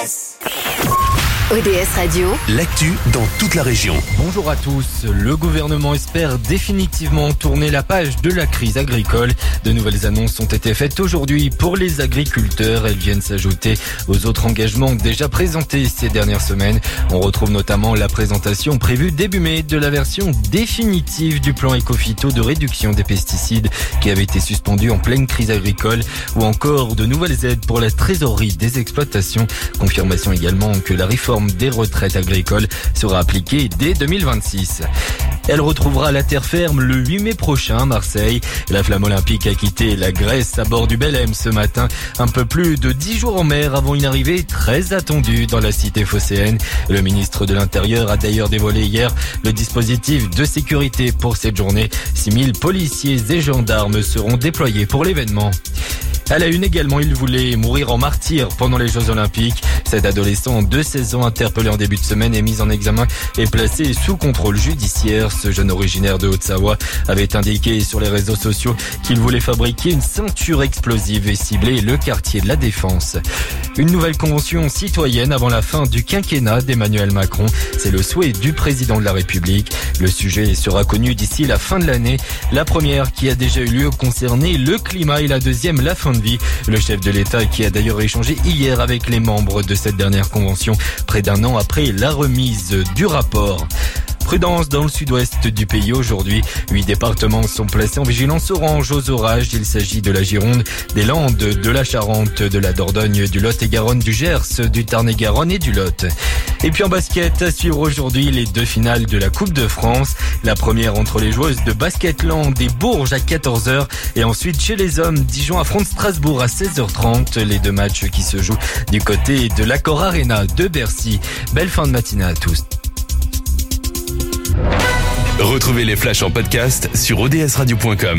ODS Radio, l'actu dans toute la région. Bonjour à tous. Le gouvernement espère définitivement tourner la page de la crise agricole. De nouvelles annonces ont été faites aujourd'hui pour les agriculteurs. Elles viennent s'ajouter aux autres engagements déjà présentés ces dernières semaines. On retrouve notamment la présentation prévue début mai de la version définitive du plan Écophyto de réduction des pesticides qui avait été suspendu en pleine crise agricole, ou encore de nouvelles aides pour la trésorerie des exploitations. Confirmation également que la réforme des retraites agricoles sera appliquée dès 2026. Elle retrouvera la terre ferme le 8 mai prochain à Marseille. La flamme olympique a quitté la Grèce à bord du Belém ce matin. Un peu plus de 10 jours en mer avant une arrivée très attendue dans la cité phocéenne. Le ministre de l'Intérieur a d'ailleurs dévoilé hier le dispositif de sécurité pour cette journée. 6000 policiers et gendarmes seront déployés pour l'événement. À la une également, il voulait mourir en martyr pendant les Jeux Olympiques. Cet adolescent de 16 ans interpellé en début de semaine est mis en examen et placé sous contrôle judiciaire. Ce jeune originaire de Haute-Savoie avait indiqué sur les réseaux sociaux qu'il voulait fabriquer une ceinture explosive et cibler le quartier de la Défense. Une nouvelle convention citoyenne avant la fin du quinquennat d'Emmanuel Macron. C'est le souhait du président de la République. Le sujet sera connu d'ici la fin de l'année. La première qui a déjà eu lieu concernait le climat et la deuxième la fin de vie. Le chef de l'État qui a d'ailleurs échangé hier avec les membres de cette dernière convention, près d'un an après la remise du rapport. Prudence dans le sud-ouest du pays aujourd'hui. 8 départements sont placés en vigilance orange aux orages. Il s'agit de la Gironde, des Landes, de la Charente, de la Dordogne, du Lot-et-Garonne, du Gers, du Tarn-et-Garonne et du Lot. Et puis en basket, à suivre aujourd'hui les deux finales de la Coupe de France. La première entre les joueuses de Basketland et Bourges à 14h. Et ensuite chez les hommes, Dijon affronte Strasbourg à 16h30. Les deux matchs qui se jouent du côté de l'Accor Arena de Bercy. Belle fin de matinée à tous. Retrouvez les flashs en podcast sur odsradio.com.